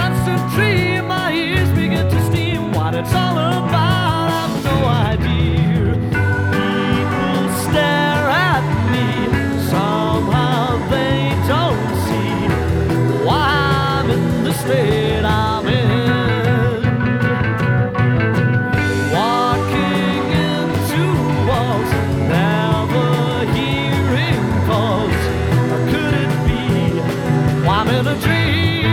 constant dream. My ears begin to steam. What it's all about, I've no idea. People stare at me. Somehow they don't see why I'm in the state I'm in. Walking into walls, never hearing calls. Or could it be I'm in a dream?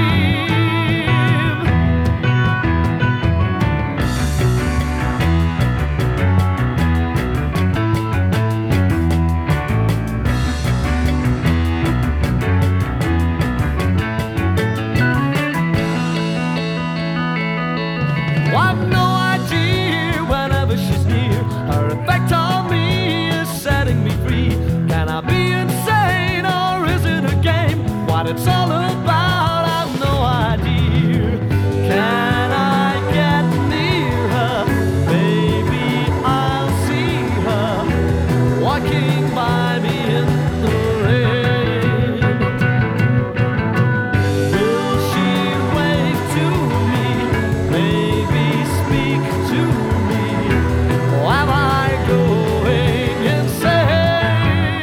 I've no idea whenever she's near. Her effect on me is setting me free. Can I be insane or is it a game? What it's all about, I've no idea. Can I get near her? Maybe I'll see her walking by me in the rain. Will she wave to me? Maybe speak to me. Or am I going insane?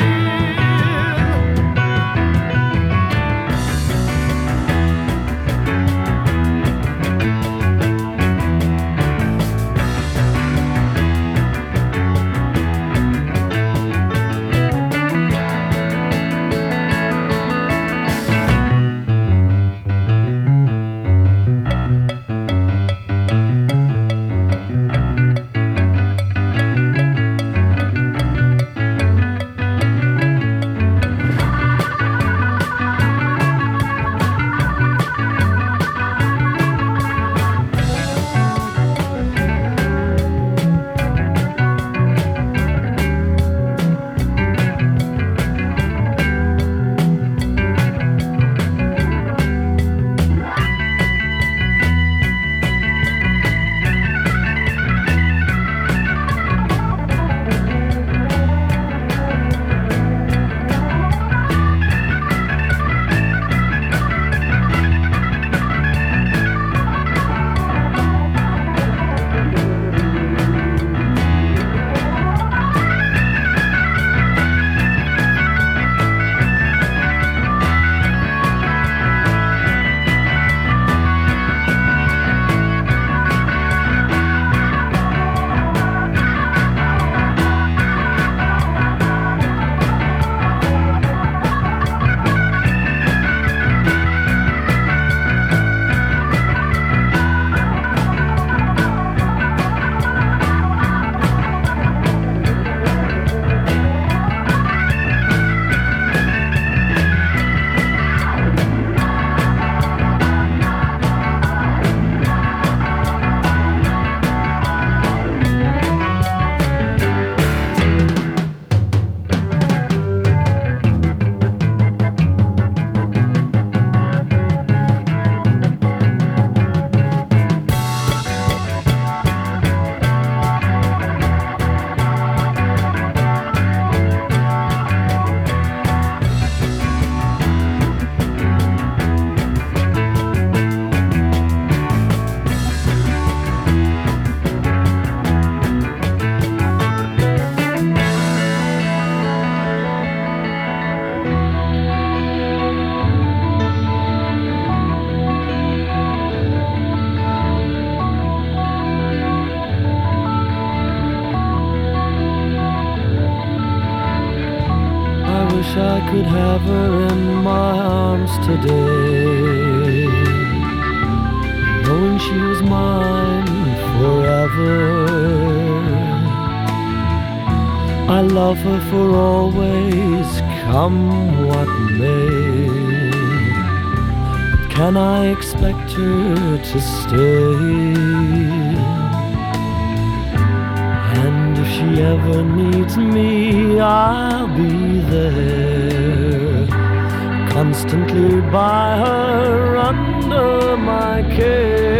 Wish I could have her in my arms today, knowing she was mine forever. I love her for always, come what may. But can I expect her to stay? And if she ever needs me, I'll be there, constantly by her, under my care.